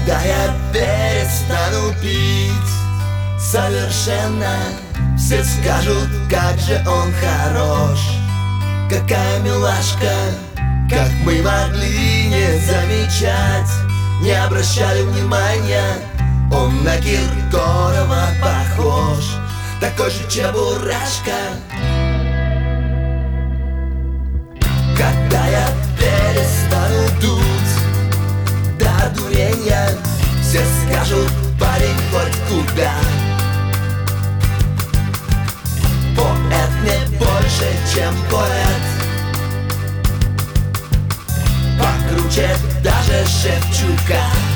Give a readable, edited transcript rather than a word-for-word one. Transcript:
Когда я перестану пить совершенно, все скажут, как же он хорош. Какая милашка, как мы могли не замечать, не обращали внимания. Он на Киркорова похож, такой же чебурашка. Когда я перестану дуть до дурения, все скажут, парень хоть куда. Поэт не больше, чем поэт, покруче даже Шевчука.